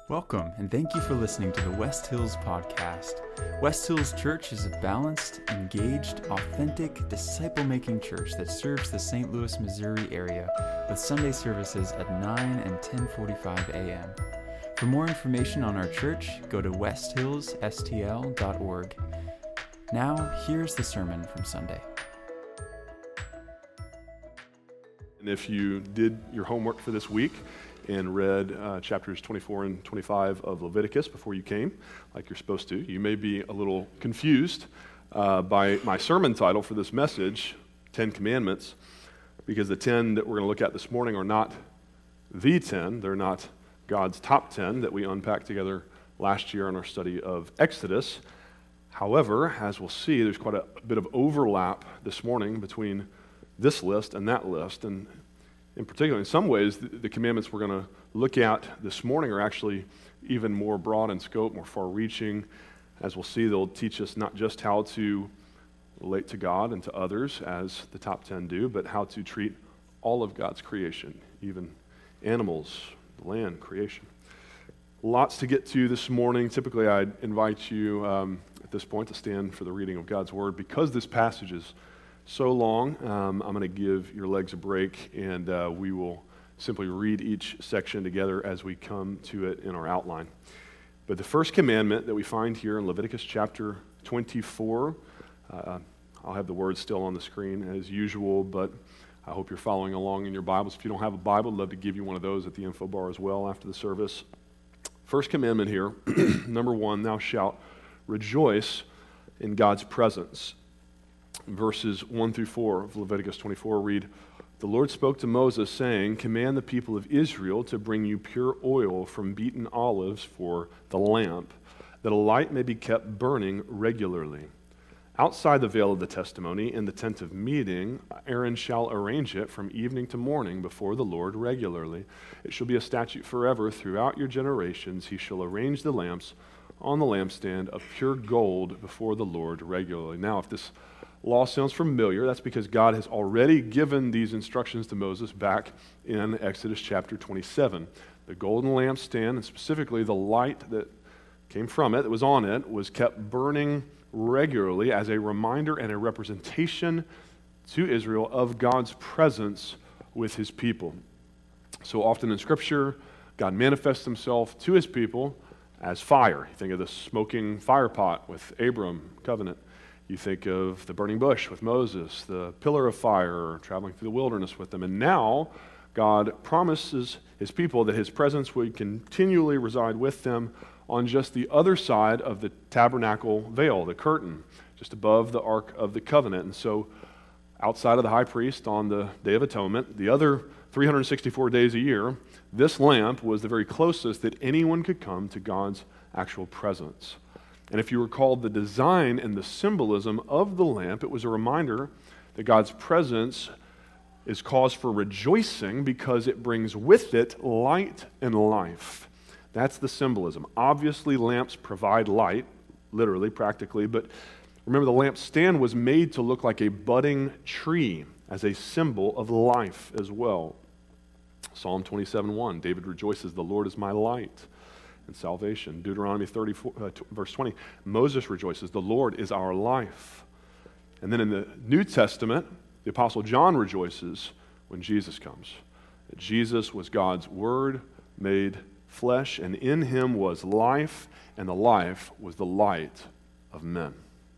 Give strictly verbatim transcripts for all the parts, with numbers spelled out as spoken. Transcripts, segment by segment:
Welcome, and thank you for listening to the West Hills Podcast. West Hills Church is a balanced, engaged, authentic, disciple-making church that serves the Saint Louis, Missouri area with Sunday services at nine and ten forty-five a.m. For more information on our church, go to west hills s t l dot org. Now, here's the sermon from Sunday. And if you did your homework for this week and read uh, chapters twenty-four and twenty-five of Leviticus before you came, like you're supposed to, you may be a little confused uh, by my sermon title for this message, Ten Commandments, because the ten that we're going to look at this morning are not the ten. They're not God's top ten that we unpacked together last year in our study of Exodus. However, as we'll see, there's quite a bit of overlap this morning between this list and that list, and in particular, in some ways, the, the commandments we're going to look at this morning are actually even more broad in scope, more far-reaching. As we'll see, they'll teach us not just how to relate to God and to others, as the top ten do, but how to treat all of God's creation, even animals, the land, creation. Lots to get to this morning. Typically, I'd invite you um, at this point to stand for the reading of God's Word. Because this passage is so long, um, I'm going to give your legs a break, and uh, we will simply read each section together as we come to it in our outline. But the first commandment that we find here in Leviticus chapter twenty-four, uh, I'll have the words still on the screen as usual, but I hope you're following along in your Bibles. If you don't have a Bible, I'd love to give you one of those at the info bar as well after the service. First commandment here, number one, thou shalt rejoice in God's presence. Verses one through four of Leviticus twenty-four read, "The Lord spoke to Moses, saying, Command the people of Israel to bring you pure oil from beaten olives for the lamp, that a light may be kept burning regularly. Outside the veil of the testimony, in the tent of meeting, Aaron shall arrange it from evening to morning before the Lord regularly. It shall be a statute forever throughout your generations. He shall arrange the lamps on the lampstand of pure gold before the Lord regularly." Now, if this law sounds familiar, that's because God has already given these instructions to Moses back in Exodus chapter twenty-seven. The golden lampstand, and specifically the light that came from it, that was on it, was kept burning regularly as a reminder and a representation to Israel of God's presence with his people. So often in Scripture, God manifests himself to his people as fire. You think of the smoking fire pot with Abram covenant. You think of the burning bush with Moses, the pillar of fire traveling through the wilderness with them. And now God promises his people that his presence would continually reside with them on just the other side of the tabernacle veil, the curtain, just above the Ark of the Covenant. And so outside of the high priest on the Day of Atonement, the other three hundred sixty-four days a year, this lamp was the very closest that anyone could come to God's actual presence. And if you recall the design and the symbolism of the lamp, it was a reminder that God's presence is cause for rejoicing because it brings with it light and life. That's the symbolism. Obviously, lamps provide light, literally, practically, but remember the lampstand was made to look like a budding tree as a symbol of life as well. Psalm twenty-seven one, David rejoices, "The Lord is my light and salvation." Deuteronomy thirty-four, uh, t- verse twenty, Moses rejoices, "The Lord is our life." And then in the New Testament, the Apostle John rejoices when Jesus comes. That Jesus was God's Word made flesh, and in him was life, and the life was the light of men.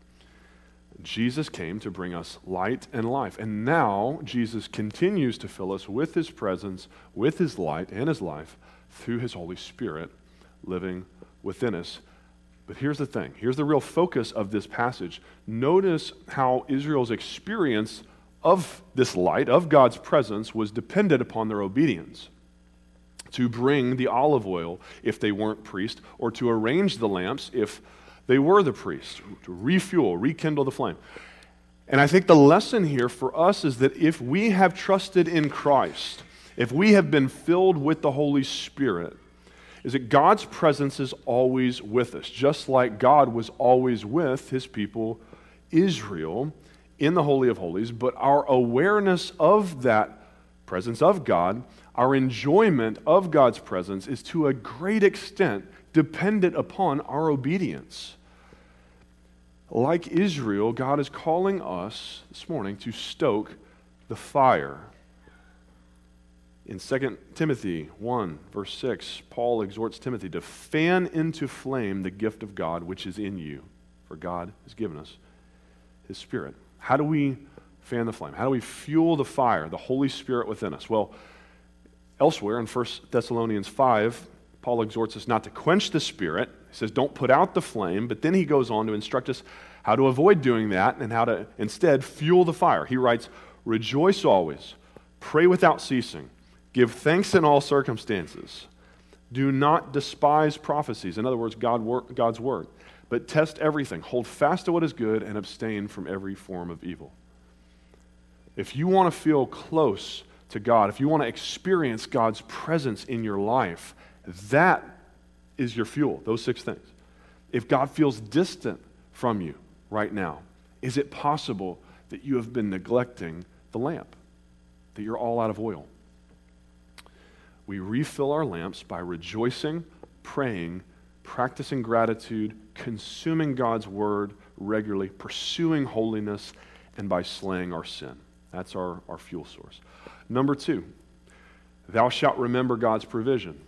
Jesus came to bring us light and life, and now Jesus continues to fill us with his presence, with his light and his life through his Holy Spirit living within us. But here's the thing. Here's the real focus of this passage. Notice how Israel's experience of this light, of God's presence, was dependent upon their obedience to bring the olive oil if they weren't priests, or to arrange the lamps if they were the priests, to refuel, rekindle the flame. And I think the lesson here for us is that if we have trusted in Christ, if we have been filled with the Holy Spirit, is that God's presence is always with us, just like God was always with his people, Israel, in the Holy of Holies. But our awareness of that presence of God, Our enjoyment of God's presence is to a great extent dependent upon our obedience. Like Israel, God is calling us this morning to stoke the fire. In Second Timothy one, verse six, Paul exhorts Timothy to fan into flame the gift of God which is in you, for God has given us His Spirit. How do we fan the flame? How do we fuel the fire, the Holy Spirit within us? Well, elsewhere in First Thessalonians five, Paul exhorts us not to quench the Spirit. He says, don't put out the flame, but then he goes on to instruct us how to avoid doing that and how to instead fuel the fire. He writes, rejoice always, pray without ceasing, give thanks in all circumstances. Do not despise prophecies, in other words, God, God's word, but test everything. Hold fast to what is good and abstain from every form of evil. If you want to feel close to God, if you want to experience God's presence in your life, that is your fuel, those six things. If God feels distant from you right now, is it possible that you have been neglecting the lamp, that you're all out of oil? We refill our lamps by rejoicing, praying, practicing gratitude, consuming God's word regularly, pursuing holiness, and by slaying our sin. That's our, our fuel source. Number two, thou shalt remember God's provision.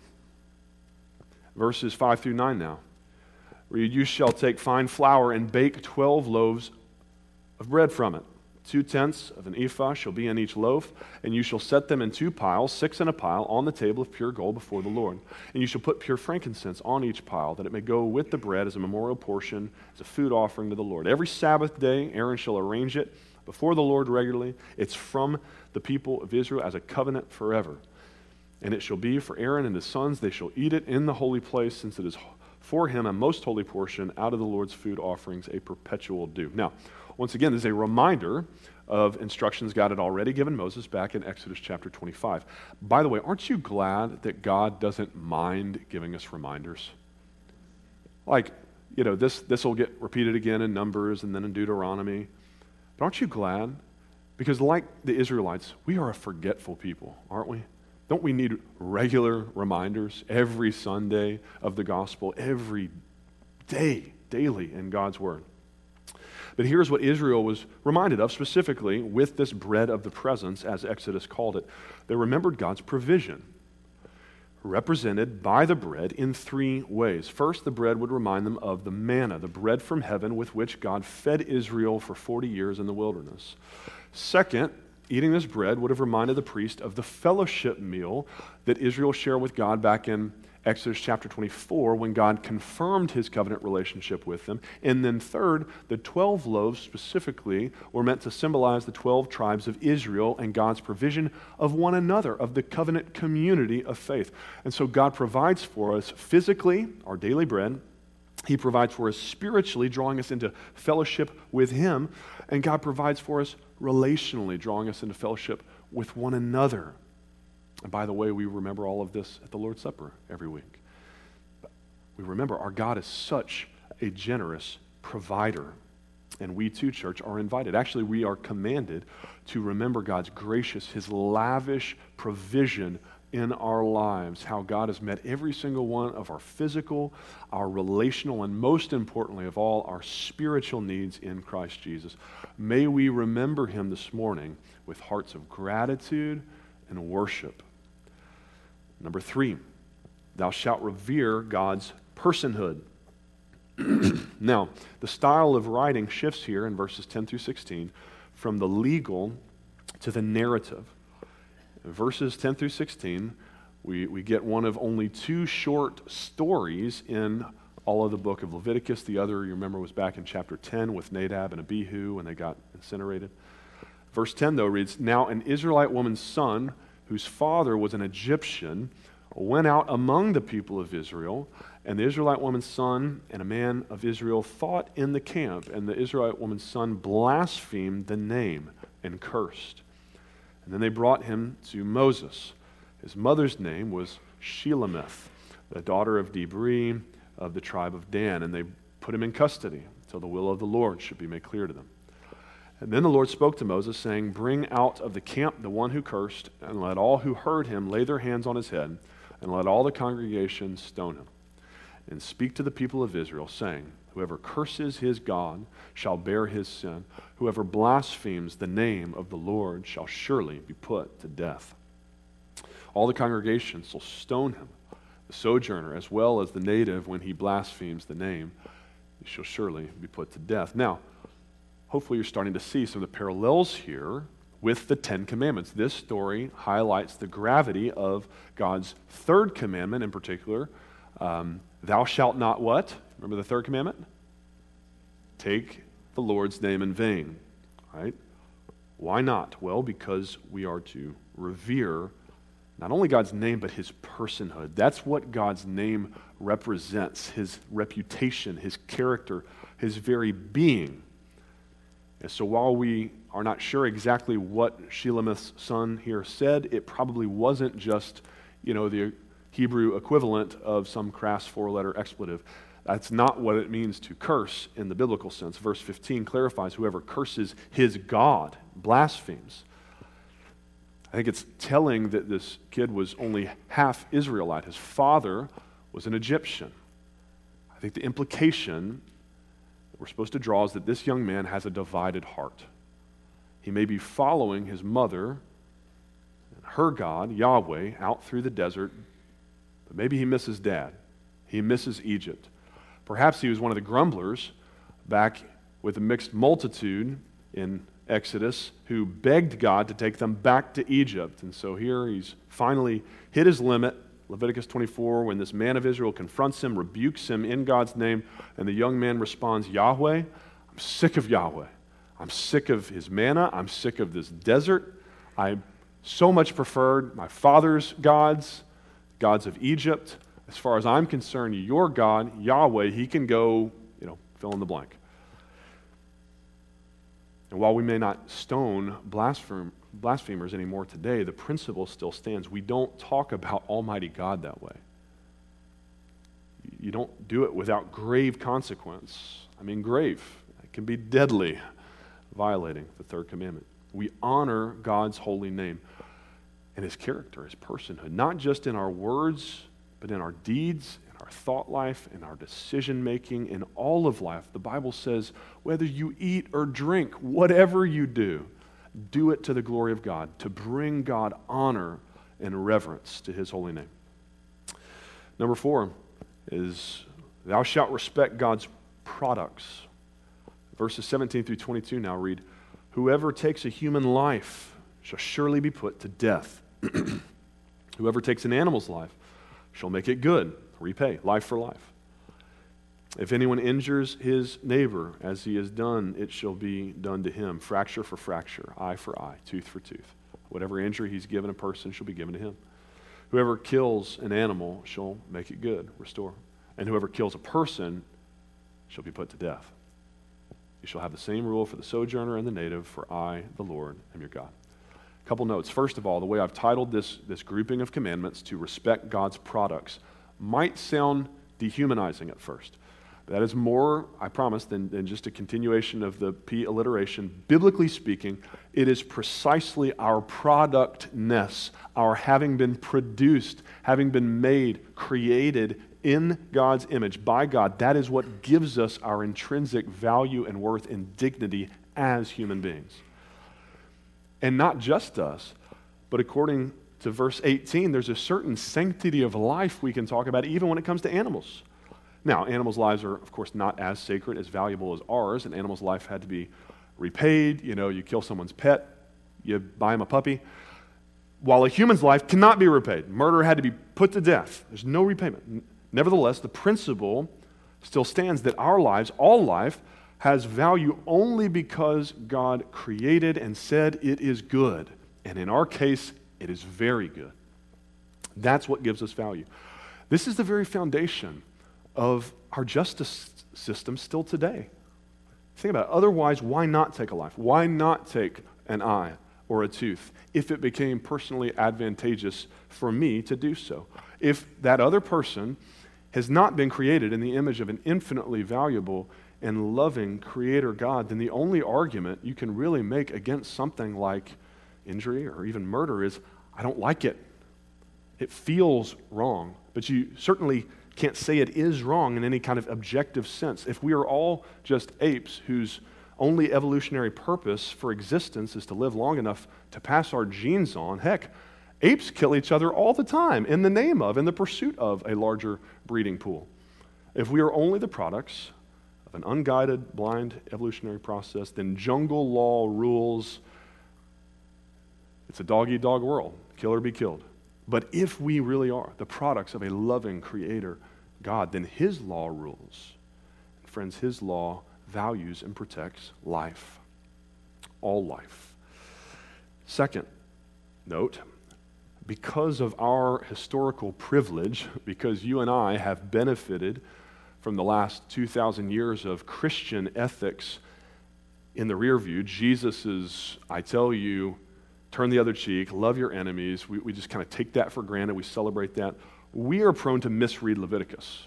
Verses five through nine now. Read, you shall take fine flour and bake twelve loaves of bread from it. Two tenths of an ephah shall be in each loaf, and you shall set them in two piles, six in a pile, on the table of pure gold before the Lord. And you shall put pure frankincense on each pile, that it may go with the bread as a memorial portion, as a food offering to the Lord. Every Sabbath day Aaron shall arrange it before the Lord regularly. It's from the people of Israel as a covenant forever. And it shall be for Aaron and his sons, they shall eat it in the holy place, since it is for him a most holy portion out of the Lord's food offerings, a perpetual due. Now, once again, this is a reminder of instructions God had already given Moses back in Exodus chapter twenty-five. By the way, aren't you glad that God doesn't mind giving us reminders? Like, you know, this this will get repeated again in Numbers and then in Deuteronomy. But aren't you glad? Because like the Israelites, we are a forgetful people, aren't we? Don't we need regular reminders every Sunday of the gospel, every day, daily in God's word? But here's what Israel was reminded of specifically with this bread of the presence, as Exodus called it. They remembered God's provision, represented by the bread in three ways. First, the bread would remind them of the manna, the bread from heaven with which God fed Israel for forty years in the wilderness. Second, eating this bread would have reminded the priest of the fellowship meal that Israel shared with God back in Exodus chapter twenty-four, when God confirmed his covenant relationship with them. And then third, the twelve loaves specifically were meant to symbolize the twelve tribes of Israel and God's provision of one another, of the covenant community of faith. And so God provides for us physically our daily bread. He provides for us spiritually, drawing us into fellowship with him. And God provides for us relationally, drawing us into fellowship with one another. And by the way, we remember all of this at the Lord's Supper every week. We remember our God is such a generous provider. And we too, church, are invited. Actually, we are commanded to remember God's gracious, his lavish provision in our lives, how God has met every single one of our physical, our relational, and most importantly of all, our spiritual needs in Christ Jesus. May we remember him this morning with hearts of gratitude and worship. Number three, thou shalt revere God's personhood. Now, the style of writing shifts here in verses ten through sixteen from the legal to the narrative. In verses ten through sixteen, we, we get one of only two short stories in all of the book of Leviticus. The other, you remember, was back in chapter ten with Nadab and Abihu when they got incinerated. Verse ten, though, reads, now an Israelite woman's son, whose father was an Egyptian, went out among the people of Israel, and the Israelite woman's son and a man of Israel fought in the camp, and the Israelite woman's son blasphemed the name and cursed. And then they brought him to Moses. His mother's name was Shelemith, the daughter of Dibri of the tribe of Dan, and they put him in custody until the will of the Lord should be made clear to them. And then the Lord spoke to Moses, saying, bring out of the camp the one who cursed, and let all who heard him lay their hands on his head, and let all the congregation stone him. And speak to the people of Israel, saying, whoever curses his God shall bear his sin. Whoever blasphemes the name of the Lord shall surely be put to death. All the congregation shall stone him, the sojourner as well as the native, when he blasphemes the name, he shall surely be put to death. Now, hopefully you're starting to see some of the parallels here with the Ten Commandments. This story highlights the gravity of God's third commandment in particular. Um, Thou shalt not what? Remember the third commandment? Take the Lord's name in vain. Right? Why not? Well, because we are to revere not only God's name, but his personhood. That's what God's name represents, his reputation, his character, his very being. And so while we are not sure exactly what Shelomith's son here said, it probably wasn't just, you know, the Hebrew equivalent of some crass four-letter expletive. That's not what it means to curse in the biblical sense. Verse fifteen clarifies whoever curses his God, blasphemes. I think it's telling that this kid was only half Israelite. His father was an Egyptian. I think the implication that we're supposed to draw is that this young man has a divided heart. He may be following his mother and her God, Yahweh, out through the desert, but maybe he misses dad. He misses Egypt. Perhaps he was one of the grumblers back with a mixed multitude in Exodus who begged God to take them back to Egypt. And so here he's finally hit his limit. Leviticus twenty-four, when this man of Israel confronts him, rebukes him in God's name, and the young man responds, Yahweh, I'm sick of Yahweh. I'm sick of his manna. I'm sick of this desert. I so much preferred my father's gods, gods of Egypt. As far as I'm concerned, your God, Yahweh, he can go, you know, fill in the blank. And while we may not stone blaspheme, blasphemers anymore today, the principle still stands. We don't talk about Almighty God that way. You don't do it without grave consequence. I mean, grave. It can be deadly, violating the third commandment. We honor God's holy name and his character, his personhood, not just in our words, but in our deeds, in our thought life, in our decision making, in all of life. The Bible says, whether you eat or drink, whatever you do, do it to the glory of God, to bring God honor and reverence to his holy name. Number four is, thou shalt respect God's products. Verses seventeen through twenty-two now read, whoever takes a human life shall surely be put to death. Whoever takes an animal's life shall make it good, repay, life for life. If anyone injures his neighbor as he has done, it shall be done to him. Fracture for fracture, eye for eye, tooth for tooth. Whatever injury he's given a person shall be given to him. Whoever kills an animal shall make it good, restore. And whoever kills a person shall be put to death. You shall have the same rule for the sojourner and the native, for I, the Lord, am your God. A couple notes. First of all, the way I've titled this, this grouping of commandments, to respect God's products, might sound dehumanizing at first. But that is more, I promise, than, than just a continuation of the P alliteration. Biblically speaking, it is precisely our productness, our having been produced, having been made, created in God's image, by God. That is what gives us our intrinsic value and worth and dignity as human beings. And not just us, but according to verse eighteen, there's a certain sanctity of life we can talk about even when it comes to animals. Now, animals' lives are, of course, not as sacred, as valuable as ours. An animal's life had to be repaid. You know, you kill someone's pet, you buy him a puppy. While a human's life cannot be repaid. Murder had to be put to death. There's no repayment. Nevertheless, the principle still stands that our lives, all life, has value only because God created and said it is good. And in our case, it is very good. That's what gives us value. This is the very foundation of our justice system still today. Think about it. Otherwise, why not take a life? Why not take an eye or a tooth if it became personally advantageous for me to do so? If that other person has not been created in the image of an infinitely valuable and loving Creator God, then the only argument you can really make against something like injury or even murder is, I don't like it. It feels wrong, but you certainly can't say it is wrong in any kind of objective sense. If we are all just apes whose only evolutionary purpose for existence is to live long enough to pass our genes on, heck, apes kill each other all the time in the name of, in the pursuit of a larger breeding pool. If we are only the products of an unguided, blind evolutionary process, then jungle law rules. It's a dog-eat-dog world. Kill or be killed. But if we really are the products of a loving Creator God, then His law rules. And friends, His law values and protects life. All life. Second, note, because of our historical privilege, because you and I have benefited from the last two thousand years of Christian ethics in the rear view, Jesus's, I tell you, turn the other cheek, love your enemies. We, we just kind of take that for granted. We celebrate that. We are prone to misread Leviticus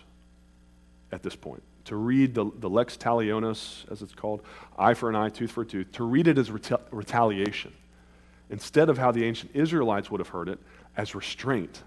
at this point. To read the, the lex talionis, as it's called, eye for an eye, tooth for a tooth, to read it as reta- retaliation, instead of how the ancient Israelites would have heard it, as restraint.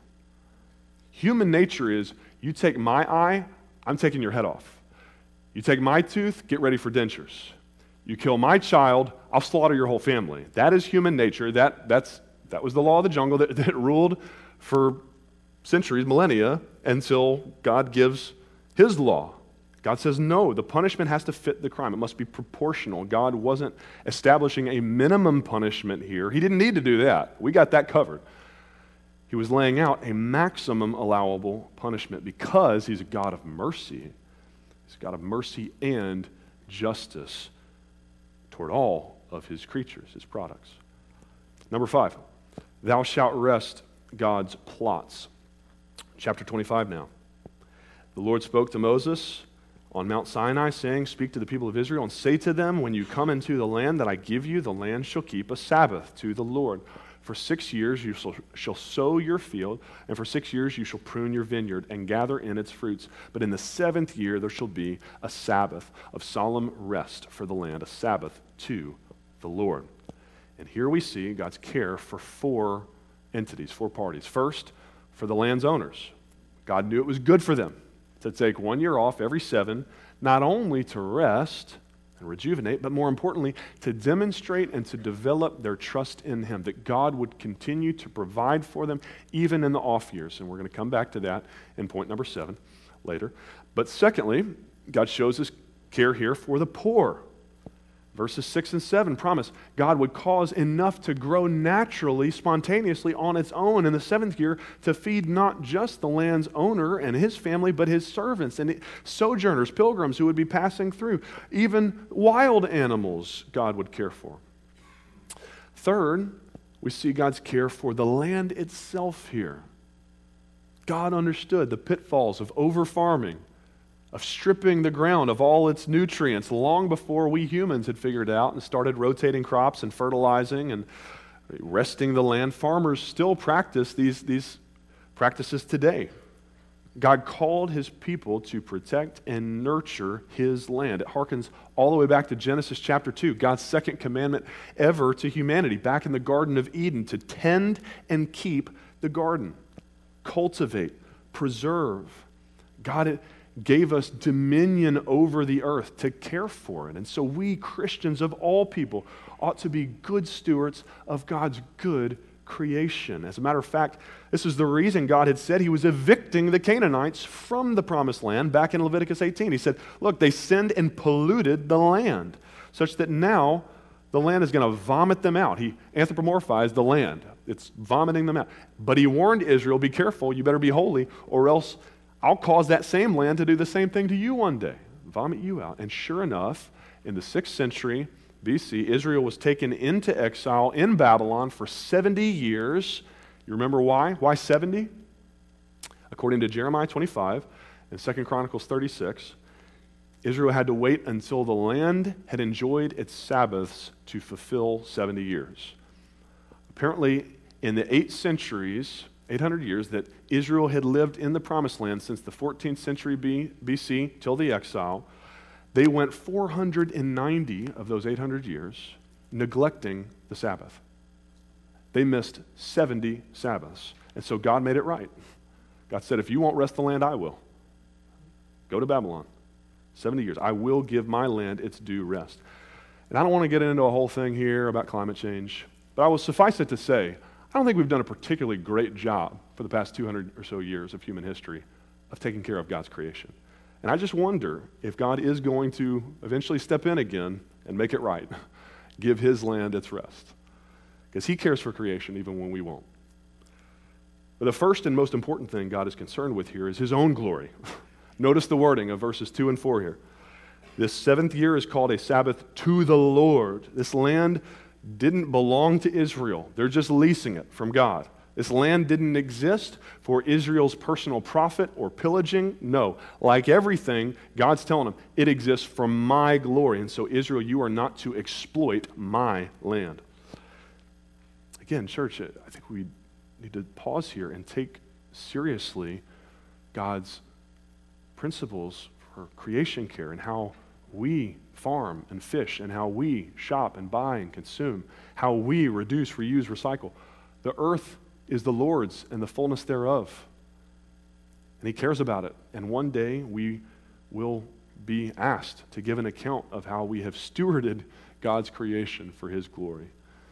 Human nature is, you take my eye, I'm taking your head off. You take my tooth, get ready for dentures. You kill my child, I'll slaughter your whole family. That is human nature. That, that's, that was the law of the jungle that, that ruled for centuries, millennia, until God gives His law. God says, no, the punishment has to fit the crime. It must be proportional. God wasn't establishing a minimum punishment here. He didn't need to do that. We got that covered. He was laying out a maximum allowable punishment because He's a God of mercy. He's a God of mercy and justice toward all of His creatures, His products. Number five, thou shalt wrest God's plots. Chapter twenty-five now. The Lord spoke to Moses on Mount Sinai, saying, speak to the people of Israel and say to them, when you come into the land that I give you, the land shall keep a Sabbath to the Lord. For six years you shall, shall sow your field, and for six years you shall prune your vineyard and gather in its fruits. But in the seventh year there shall be a Sabbath of solemn rest for the land, a Sabbath to the Lord. And here we see God's care for four entities, four parties. First, for the land's owners. God knew it was good for them to take one year off every seven, not only to rest and rejuvenate, but more importantly, to demonstrate and to develop their trust in Him, that God would continue to provide for them even in the off years. And we're going to come back to that in point number seven later. But secondly, God shows His care here for the poor. Verses six and seven promise God would cause enough to grow naturally, spontaneously on its own in the seventh year to feed not just the land's owner and his family, but his servants and sojourners, pilgrims who would be passing through. Even wild animals God would care for. Third, we see God's care for the land itself here. God understood the pitfalls of over-farming, of stripping the ground of all its nutrients long before we humans had figured out and started rotating crops and fertilizing and resting the land. Farmers still practice these, these practices today. God called His people to protect and nurture His land. It harkens all the way back to Genesis chapter two, God's second commandment ever to humanity, back in the Garden of Eden, to tend and keep the garden, cultivate, preserve. God gave us dominion over the earth to care for it. And so we, Christians of all people, ought to be good stewards of God's good creation. As a matter of fact, this is the reason God had said He was evicting the Canaanites from the promised land back in Leviticus eighteen. He said, look, they sinned and polluted the land, such that now the land is going to vomit them out. He anthropomorphized the land. It's vomiting them out. But He warned Israel, be careful, you better be holy, or else I'll cause that same land to do the same thing to you one day, vomit you out. And sure enough, in the sixth century B C, Israel was taken into exile in Babylon for seventy years. You remember why? Why seventy? According to Jeremiah twenty-five and Second Chronicles thirty-six, Israel had to wait until the land had enjoyed its Sabbaths to fulfill seventy years. Apparently, in the eight centuries, eight hundred years that Israel had lived in the Promised Land since the fourteenth century B C till the exile, They went four hundred ninety of those eight hundred years neglecting the Sabbath. They missed seventy Sabbaths. And so God made it right. God said, if you won't rest the land, I will. Go to Babylon. seventy years. I will give my land its due rest. And I don't want to get into a whole thing here about climate change, but I will suffice it to say, I don't think we've done a particularly great job for the past two hundred or so years of human history of taking care of God's creation. And I just wonder if God is going to eventually step in again and make it right, give his land its rest. Because he cares for creation even when we won't. But the first and most important thing God is concerned with here is his own glory. Notice the wording of verses two and four here. This seventh year is called a Sabbath to the Lord. This land didn't belong to Israel. They're just leasing it from God. This land didn't exist for Israel's personal profit or pillaging. No. Like everything, God's telling them, it exists for my glory. And so, Israel, you are not to exploit my land. Again, church, I think we need to pause here and take seriously God's principles for creation care and how we farm and fish and how we shop and buy and consume, how we reduce, reuse, recycle. The earth is the Lord's and the fullness thereof. And he cares about it. And one day we will be asked to give an account of how we have stewarded God's creation for his glory.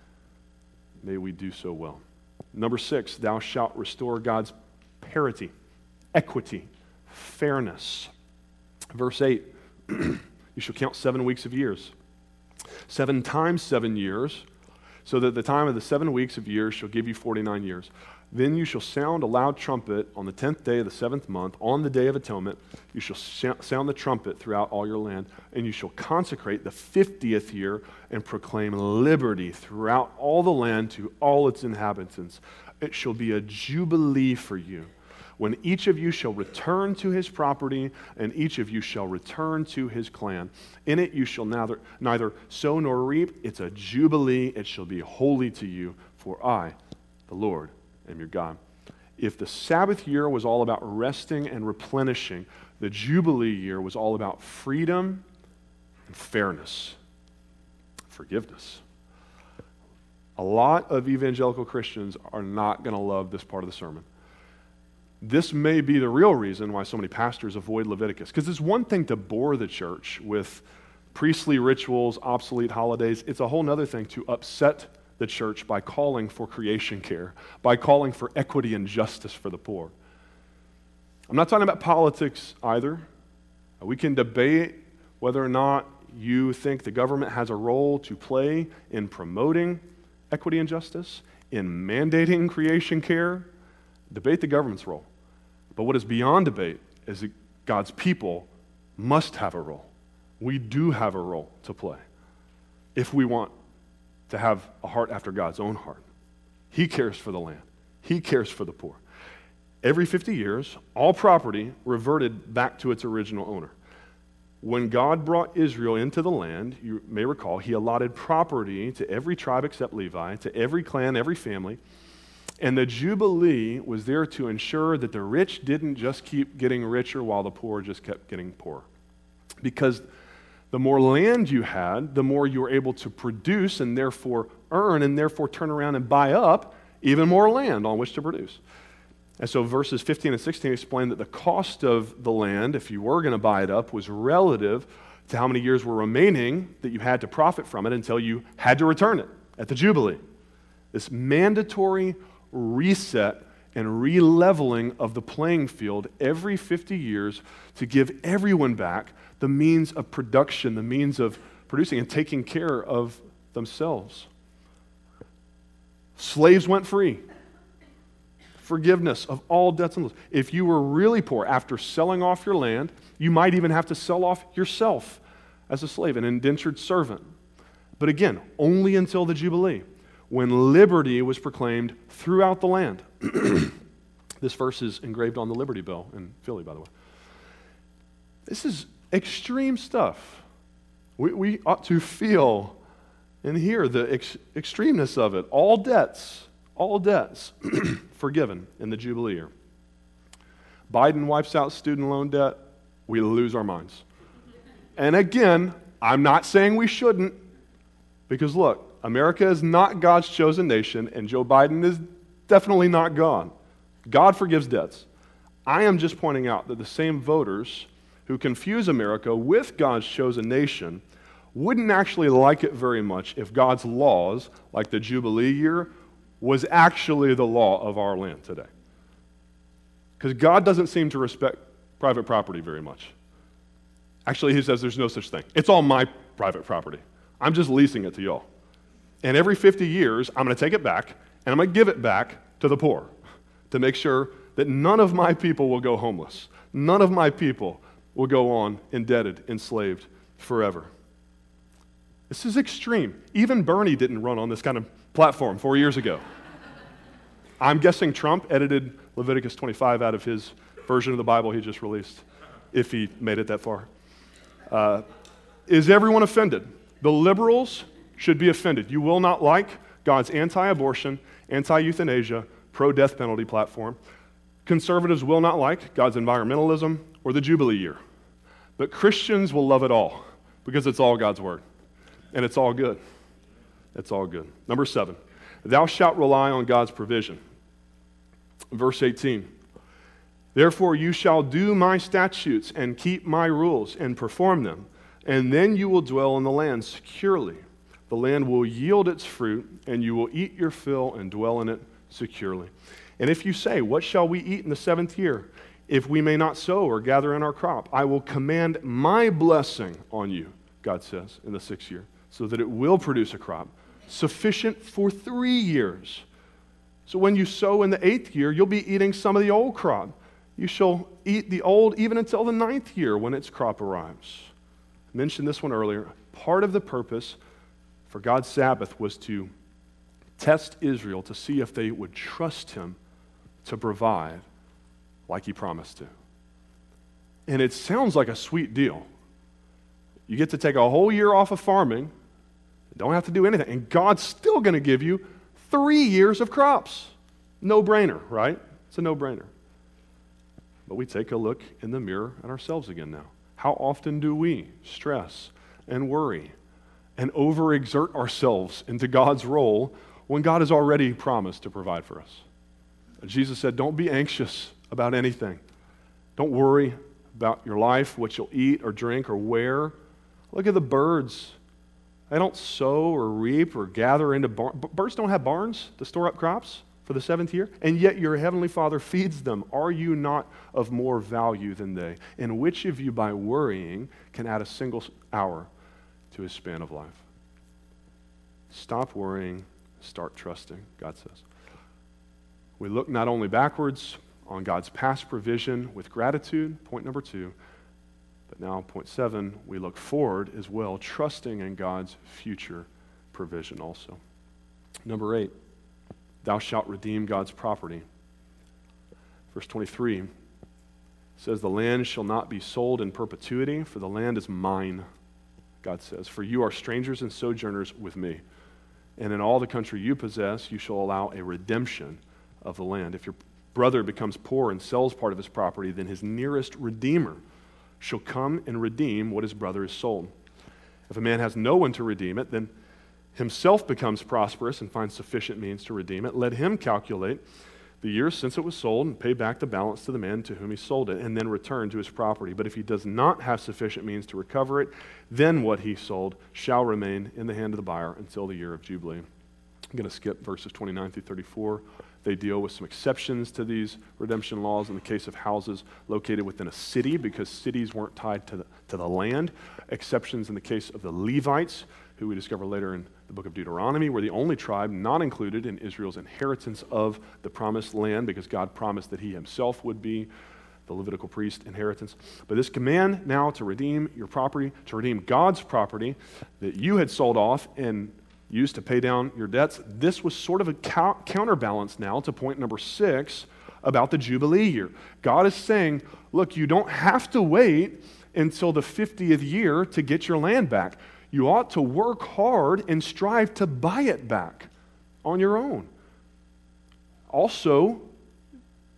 May we do so well. Number six, thou shalt restore God's parity, equity, fairness. Verse eight, you shall count seven weeks of years. Seven times seven years, so that the time of the seven weeks of years shall give you forty-nine years. Then you shall sound a loud trumpet on the tenth day of the seventh month, on the day of atonement. You shall sound the trumpet throughout all your land, and you shall consecrate the fiftieth year and proclaim liberty throughout all the land to all its inhabitants. It shall be a jubilee for you, when each of you shall return to his property, and each of you shall return to his clan. In it you shall neither, neither sow nor reap. It's a jubilee. It shall be holy to you, for I, the Lord, am your God. If the Sabbath year was all about resting and replenishing, the Jubilee year was all about freedom and fairness, forgiveness. A lot of evangelical Christians are not going to love this part of the sermon. This may be the real reason why so many pastors avoid Leviticus. Because it's one thing to bore the church with priestly rituals, obsolete holidays. It's a whole other thing to upset the church by calling for creation care, by calling for equity and justice for the poor. I'm not talking about politics either. We can debate whether or not you think the government has a role to play in promoting equity and justice, in mandating creation care. Debate the government's role. But what is beyond debate is that God's people must have a role. We do have a role to play if we want to have a heart after God's own heart. He cares for the land. He cares for the poor. Every fifty years, all property reverted back to its original owner. When God brought Israel into the land, you may recall, he allotted property to every tribe except Levi, to every clan, every family. And the Jubilee was there to ensure that the rich didn't just keep getting richer while the poor just kept getting poorer. Because the more land you had, the more you were able to produce and therefore earn and therefore turn around and buy up even more land on which to produce. And so verses fifteen and sixteen explain that the cost of the land, if you were going to buy it up, was relative to how many years were remaining that you had to profit from it until you had to return it at the Jubilee. This mandatory reset and re-leveling of the playing field every fifty years to give everyone back the means of production, the means of producing and taking care of themselves. Slaves went free. Forgiveness of all debts and loans. If you were really poor after selling off your land, you might even have to sell off yourself as a slave, an indentured servant. But again, only until the Jubilee, when liberty was proclaimed throughout the land. This verse is engraved on the Liberty Bell in Philly, by the way. This is extreme stuff. We, we ought to feel and hear the ex- extremeness of it. All debts, all debts forgiven in the Jubilee year. Biden wipes out student loan debt, we lose our minds. And again, I'm not saying we shouldn't, because look, America is not God's chosen nation, and Joe Biden is definitely not God. God forgives debts. I am just pointing out that the same voters who confuse America with God's chosen nation wouldn't actually like it very much if God's laws, like the Jubilee year, was actually the law of our land today. Because God doesn't seem to respect private property very much. Actually, he says there's no such thing. It's all my private property. I'm just leasing it to y'all. And every fifty years, I'm going to take it back, and I'm going to give it back to the poor to make sure that none of my people will go homeless. None of my people will go on indebted, enslaved forever. This is extreme. Even Bernie didn't run on this kind of platform four years ago. I'm guessing Trump edited Leviticus twenty-five out of his version of the Bible he just released, if he made it that far. Uh, is everyone offended? The liberals should be offended. You will not like God's anti-abortion, anti-euthanasia, pro-death penalty platform. Conservatives will not like God's environmentalism or the Jubilee year. But Christians will love it all because it's all God's word. And it's all good. It's all good. Number seven, thou shalt rely on God's provision. Verse eighteen, therefore you shall do my statutes and keep my rules and perform them, and then you will dwell in the land securely. The land will yield its fruit, and you will eat your fill and dwell in it securely. And if you say, what shall we eat in the seventh year, if we may not sow or gather in our crop? I will command my blessing on you, God says, in the sixth year, so that it will produce a crop sufficient for three years. So when you sow in the eighth year, you'll be eating some of the old crop. You shall eat the old even until the ninth year when its crop arrives. I mentioned this one earlier. Part of the purpose for God's Sabbath was to test Israel to see if they would trust him to provide like he promised to. And it sounds like a sweet deal. You get to take a whole year off of farming, don't have to do anything, and God's still going to give you three years of crops. No-brainer, right? It's a no-brainer. But we take a look in the mirror at ourselves again now. How often do we stress and worry and overexert ourselves into God's role when God has already promised to provide for us? Jesus said, don't be anxious about anything. Don't worry about your life, what you'll eat or drink or wear. Look at the birds. They don't sow or reap or gather into barns. Birds don't have barns to store up crops for the seventh year, and yet your heavenly Father feeds them. Are you not of more value than they? And which of you, by worrying, can add a single hour to his span of life? Stop worrying, start trusting, God says. We look not only backwards on God's past provision with gratitude, point number two, but now point seven, we look forward as well, trusting in God's future provision also. Number eight, thou shalt redeem God's property. Verse twenty-three says, the land shall not be sold in perpetuity, for the land is mine, God says. For you are strangers and sojourners with me. And in all the country you possess, you shall allow a redemption of the land. If your brother becomes poor and sells part of his property, then his nearest redeemer shall come and redeem what his brother has sold. If a man has no one to redeem it, then himself becomes prosperous and finds sufficient means to redeem it. Let him calculate the years since it was sold and pay back the balance to the man to whom he sold it, and then return to his property. But if he does not have sufficient means to recover it, then what he sold shall remain in the hand of the buyer until the year of Jubilee. I'm going to skip verses twenty-nine through thirty-four. They deal with some exceptions to these redemption laws in the case of houses located within a city, because cities weren't tied to the, to the land. Exceptions in the case of the Levites, who we discover later in the book of Deuteronomy, were the only tribe not included in Israel's inheritance of the promised land, because God promised that he himself would be the Levitical priest inheritance. But this command now to redeem your property, to redeem God's property that you had sold off and used to pay down your debts, this was sort of a co- counterbalance now to point number six about the Jubilee year. God is saying, look, you don't have to wait until the fiftieth year to get your land back. You ought to work hard and strive to buy it back on your own. Also,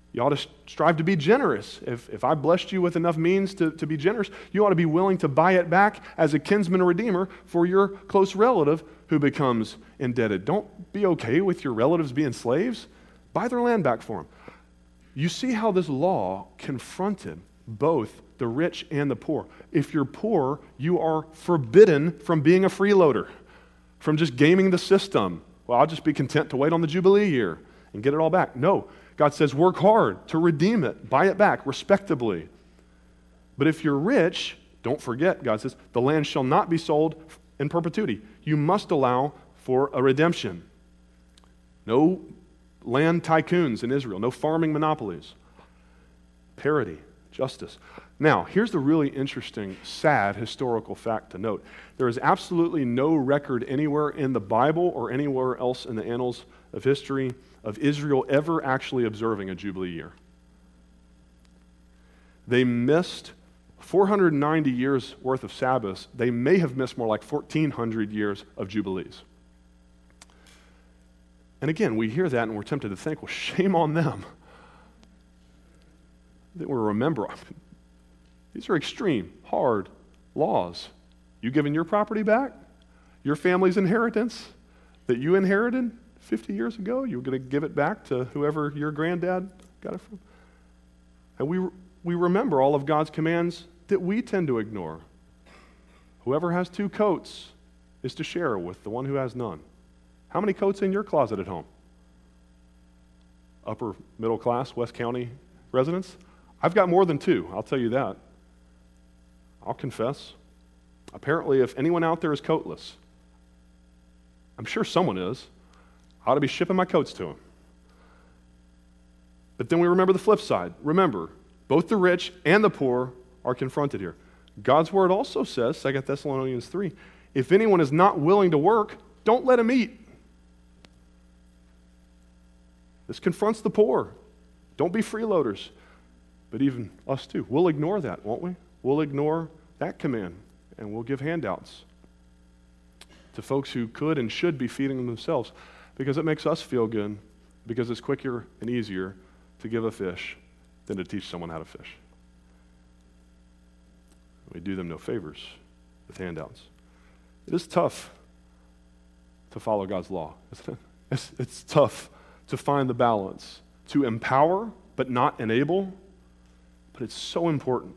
You ought to strive to be generous. If, if I blessed you with enough means to, to be generous, you ought to be willing to buy it back as a kinsman or redeemer for your close relative who becomes indebted. Don't be okay with your relatives being slaves. Buy their land back for them. You see how this law confronted both the rich and the poor. If you're poor, you are forbidden from being a freeloader, from just gaming the system. Well, I'll just be content to wait on the Jubilee year and get it all back. No, God says work hard to redeem it, buy it back respectably. But if you're rich, don't forget, God says, the land shall not be sold in perpetuity. You must allow for a redemption. No land tycoons in Israel, no farming monopolies. Parity, justice. Now, here's the really interesting, sad historical fact to note. There is absolutely no record anywhere in the Bible or anywhere else in the annals of history of Israel ever actually observing a Jubilee year. They missed four hundred ninety years worth of Sabbaths. They may have missed more like fourteen hundred years of Jubilees. And again, we hear that and we're tempted to think, well, shame on them. That we remember, these are extreme, hard laws. You giving your property back? Your family's inheritance that you inherited fifty years ago, you're going to give it back to whoever your granddad got it from? And we, we remember all of God's commands that we tend to ignore. Whoever has two coats is to share with the one who has none. How many coats in your closet at home? Upper middle class, West County residents? I've got more than two, I'll tell you that. I'll confess. Apparently, if anyone out there is coatless, I'm sure someone is, I ought to be shipping my coats to them. But then we remember the flip side. Remember, both the rich and the poor are confronted here. God's word also says, Second Thessalonians three, if anyone is not willing to work, don't let him eat. This confronts the poor. Don't be freeloaders. But even us too. We'll ignore that, won't we? We'll ignore that command, and we'll give handouts to folks who could and should be feeding themselves because it makes us feel good, because it's quicker and easier to give a fish than to teach someone how to fish. We do them no favors with handouts. It is tough to follow God's law, isn't it? It's, it's tough to find the balance, to empower but not enable. But it's so important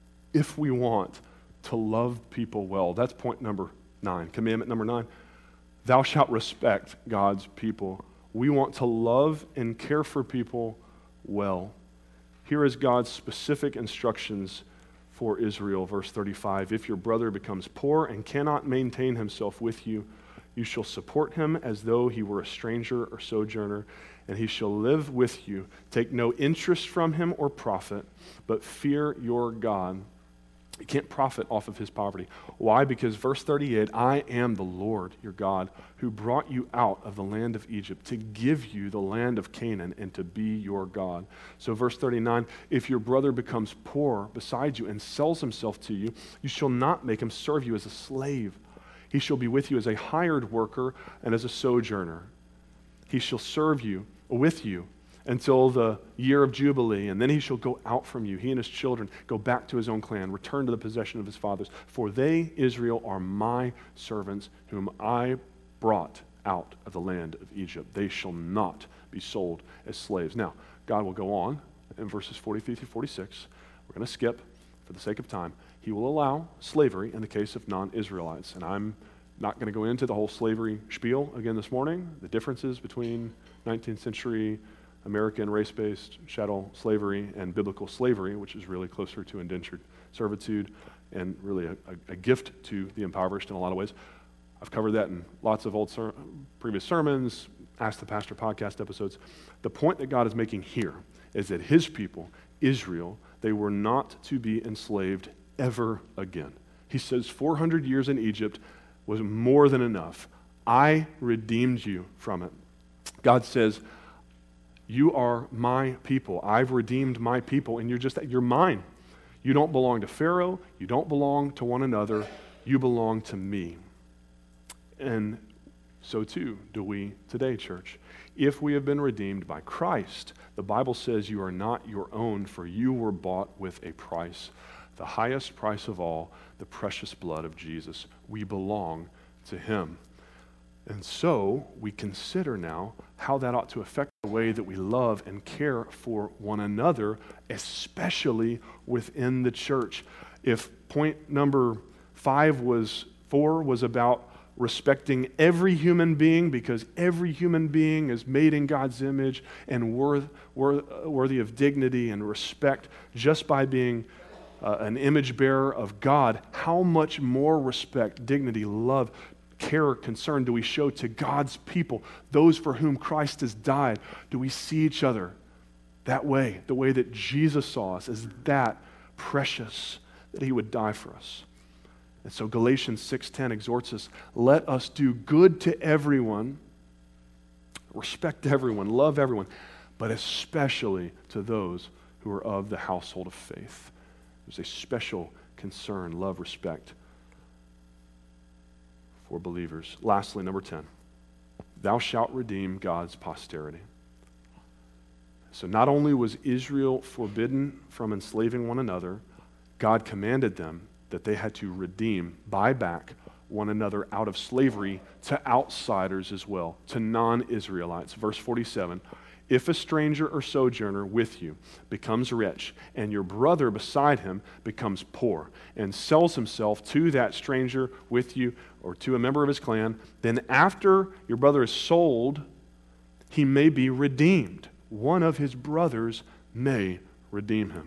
if we want to love people well. That's point number nine. Commandment number nine. Thou shalt respect God's people. We want to love and care for people well. Here is God's specific instructions for Israel. Verse thirty-five. If your brother becomes poor and cannot maintain himself with you, you shall support him as though he were a stranger or sojourner, and he shall live with you. Take no interest from him or profit, but fear your God. You can't profit off of his poverty. Why? Because verse thirty-eight, I am the Lord your God who brought you out of the land of Egypt to give you the land of Canaan and to be your God. So verse thirty-nine, if your brother becomes poor beside you and sells himself to you, you shall not make him serve you as a slave. He shall be with you as a hired worker and as a sojourner. He shall serve you with you until the year of Jubilee, and then he shall go out from you. He and his children go back to his own clan, return to the possession of his fathers. For they, Israel, are my servants, whom I brought out of the land of Egypt. They shall not be sold as slaves. Now, God will go on in verses forty-three through forty-six. We're going to skip for the sake of time. He will allow slavery in the case of non-Israelites. And I'm not going to go into the whole slavery spiel again this morning, the differences between nineteenth century American race-based chattel slavery and biblical slavery, which is really closer to indentured servitude and really a, a, a gift to the impoverished in a lot of ways. I've covered that in lots of old ser- previous sermons, Ask the Pastor podcast episodes. The point that God is making here is that his people, Israel, they were not to be enslaved ever again. He says four hundred years in Egypt was more than enough. I redeemed you from it. God says, you are my people. I've redeemed my people, and you're just, you're mine. You don't belong to Pharaoh. You don't belong to one another. You belong to me. And so too do we today, church. If we have been redeemed by Christ, the Bible says you are not your own, for you were bought with a price. The highest price of all, the precious blood of Jesus. We belong to him. And so we consider now how that ought to affect the way that we love and care for one another, especially within the church. If point number five was, four was about respecting every human being because every human being is made in God's image and worth, worth, worthy of dignity and respect just by being uh, an image bearer of God, how much more respect, dignity, love, care, concern do we show to God's people, those for whom Christ has died? Do we see each other that way, the way that Jesus saw us, as that precious that he would die for us? And so Galatians six ten exhorts us, let us do good to everyone, respect everyone, love everyone, but especially to those who are of the household of faith. There's a special concern, love, respect for believers. Lastly, number ten, thou shalt redeem God's posterity. So not only was Israel forbidden from enslaving one another, God commanded them that they had to redeem, buy back one another out of slavery to outsiders as well, to non-Israelites. Verse forty-seven, if a stranger or sojourner with you becomes rich, and your brother beside him becomes poor, and sells himself to that stranger with you, or to a member of his clan, then after your brother is sold, he may be redeemed. One of his brothers may redeem him.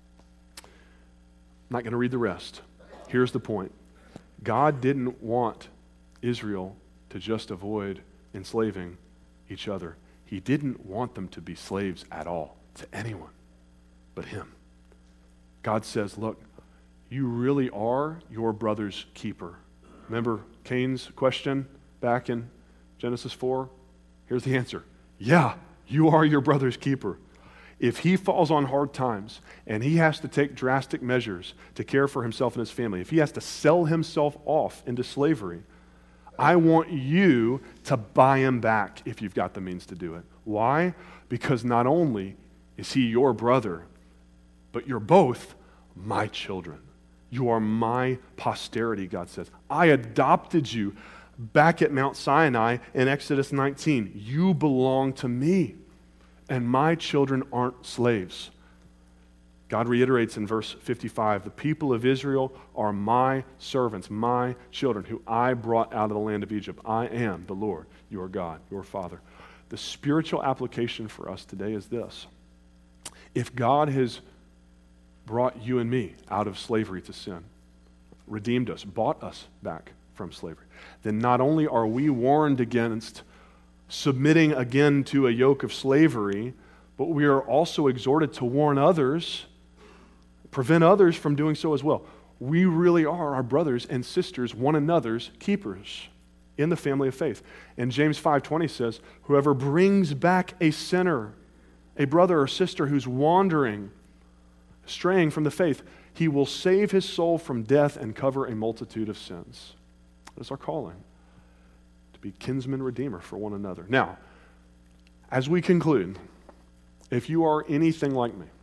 I'm not going to read the rest. Here's the point. God didn't want Israel to just avoid enslaving each other. He didn't want them to be slaves at all to anyone but him. God says, look, you really are your brother's keeper. Remember Cain's question back in Genesis four? Here's the answer. Yeah, you are your brother's keeper. If he falls on hard times and he has to take drastic measures to care for himself and his family, if he has to sell himself off into slavery, I want you to buy him back if you've got the means to do it. Why? Because not only is he your brother, but you're both my children. You are my posterity, God says. I adopted you back at Mount Sinai in Exodus nineteen. You belong to me. And my children aren't slaves. God reiterates in verse fifty-five, the people of Israel are my servants, my children, who I brought out of the land of Egypt. I am the Lord, your God, your Father. The spiritual application for us today is this. If God has brought you and me out of slavery to sin, redeemed us, bought us back from slavery, then not only are we warned against submitting again to a yoke of slavery, but we are also exhorted to warn others, prevent others from doing so as well. We really are our brothers and sisters, one another's keepers in the family of faith. And James five twenty says, whoever brings back a sinner, a brother or sister who's wandering, straying from the faith, he will save his soul from death and cover a multitude of sins. That's our calling. Be kinsman redeemer for one another. Now, as we conclude, if you are anything like me,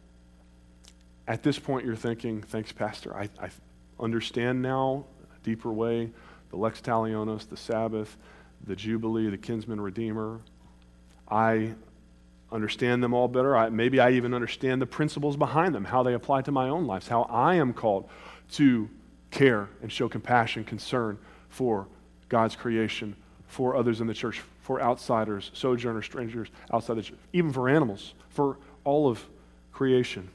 at this point you're thinking, thanks, Pastor, I, I understand now a deeper way the Lex Talionis, the Sabbath, the Jubilee, the kinsman redeemer. I understand them all better. I, maybe I even understand the principles behind them, how they apply to my own life, how I am called to care and show compassion, concern for God's creation, for others in the church, for outsiders, sojourners, strangers outside the church, even for animals, for all of creation,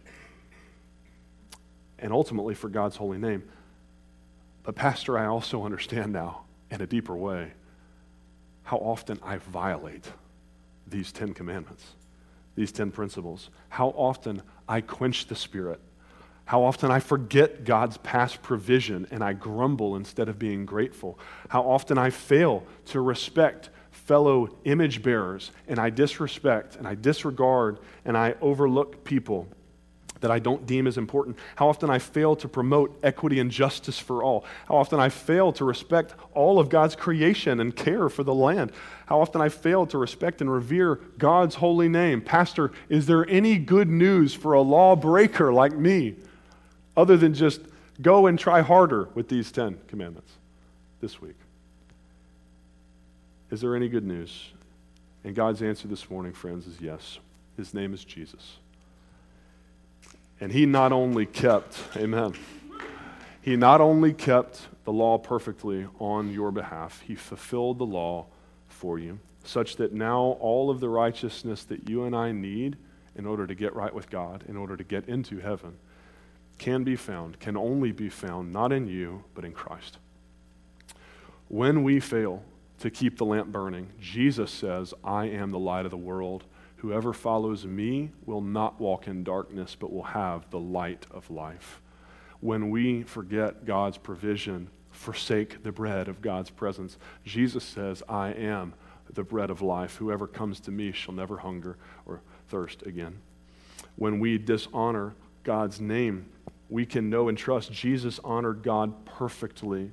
and ultimately for God's holy name. But Pastor, I also understand now, in a deeper way, how often I violate these Ten Commandments, these ten principles, how often I quench the Spirit, how often I forget God's past provision and I grumble instead of being grateful. How often I fail to respect fellow image bearers and I disrespect and I disregard and I overlook people that I don't deem as important, how often I fail to promote equity and justice for all, how often I fail to respect all of God's creation and care for the land, how often I fail to respect and revere God's holy name. Pastor, is there any good news for a lawbreaker like me other than just go and try harder with these Ten Commandments this week? Is there any good news? And God's answer this morning, friends, is yes. His name is Jesus. And he not only kept, amen, he not only kept the law perfectly on your behalf, he fulfilled the law for you, such that now all of the righteousness that you and I need in order to get right with God, in order to get into heaven, can be found, can only be found, not in you, but in Christ. When we fail to keep the lamp burning, Jesus says, I am the light of the world. Whoever follows me will not walk in darkness, but will have the light of life. When we forget God's provision, forsake the bread of God's presence, Jesus says, I am the bread of life. Whoever comes to me shall never hunger or thirst again. When we dishonor God's name, we can know and trust Jesus honored God perfectly.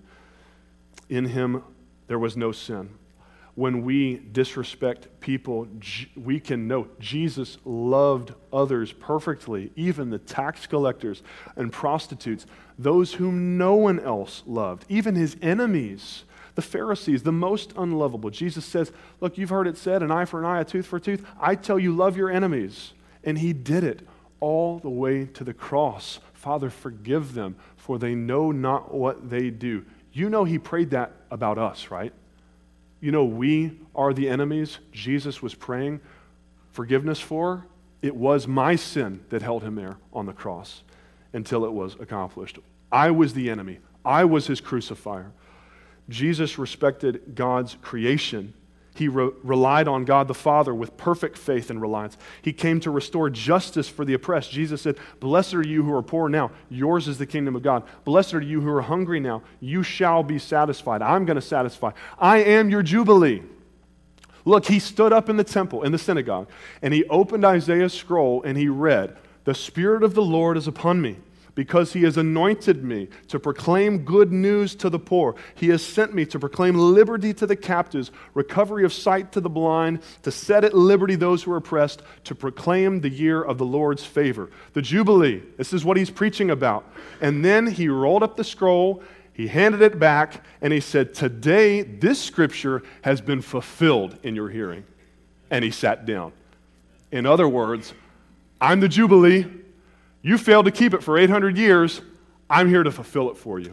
In him, there was no sin. When we disrespect people, we can know Jesus loved others perfectly, even the tax collectors and prostitutes, those whom no one else loved, even his enemies, the Pharisees, the most unlovable. Jesus says, look, you've heard it said, an eye for an eye, a tooth for a tooth. I tell you, love your enemies. And he did it all the way to the cross. Father, forgive them, for they know not what they do. You know he prayed that about us, right? You know, we are the enemies Jesus was praying forgiveness for. It was my sin that held him there on the cross until it was accomplished. I was the enemy. I was his crucifier. Jesus respected God's creation. He re- relied on God the Father with perfect faith and reliance. He came to restore justice for the oppressed. Jesus said, blessed are you who are poor now. Yours is the kingdom of God. Blessed are you who are hungry now. You shall be satisfied. I'm going to satisfy. I am your Jubilee. Look, he stood up in the temple, in the synagogue, and he opened Isaiah's scroll and he read, the Spirit of the Lord is upon me, because he has anointed me to proclaim good news to the poor. He has sent me to proclaim liberty to the captives, recovery of sight to the blind, to set at liberty those who are oppressed, to proclaim the year of the Lord's favor. The Jubilee, this is what he's preaching about. And then he rolled up the scroll, he handed it back, and he said, today this scripture has been fulfilled in your hearing. And he sat down. In other words, I'm the Jubilee. You failed to keep it for eight hundred years. I'm here to fulfill it for you.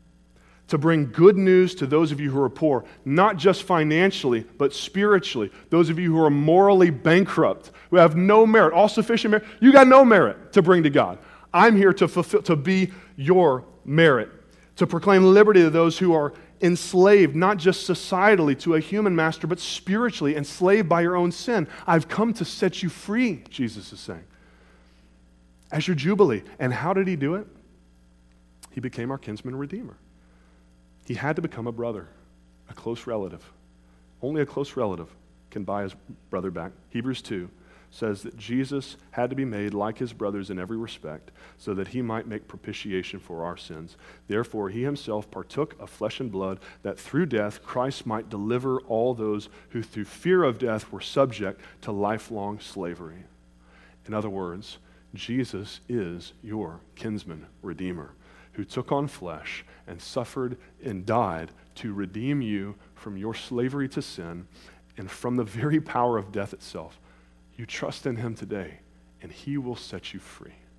To bring good news to those of you who are poor, not just financially, but spiritually. Those of you who are morally bankrupt, who have no merit, all sufficient merit. You got no merit to bring to God. I'm here to fulfill, to be your merit. To proclaim liberty to those who are enslaved, not just societally to a human master, but spiritually enslaved by your own sin. I've come to set you free, Jesus is saying. As your Jubilee. And how did he do it? He became our kinsman redeemer. He had to become a brother, a close relative. Only a close relative can buy his brother back. Hebrews two says that Jesus had to be made like his brothers in every respect so that he might make propitiation for our sins. Therefore, he himself partook of flesh and blood, that through death Christ might deliver all those who through fear of death were subject to lifelong slavery. In other words, Jesus is your kinsman redeemer who took on flesh and suffered and died to redeem you from your slavery to sin and from the very power of death itself. You trust in him today, and he will set you free.